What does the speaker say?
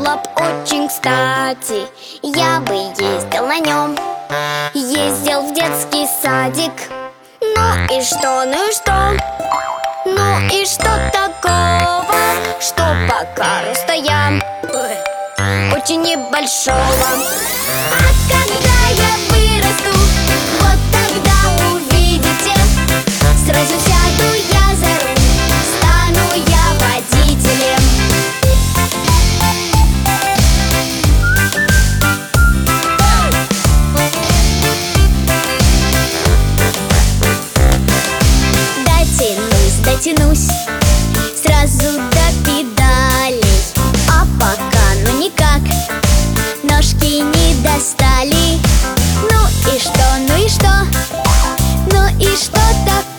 было б очень кстати. Я бы ездил на нем, ездил в детский садик. Ну и что, ну и что? Ну и что такого, что пока роста я очень небольшого. А когда я вырасту, вот тогда увидите, сразу сяду я за руль, стану я водителем. Дотянусь сразу до педалей, а пока ну никак ножки не достали. Ну и что, ну и что, ну и что такое?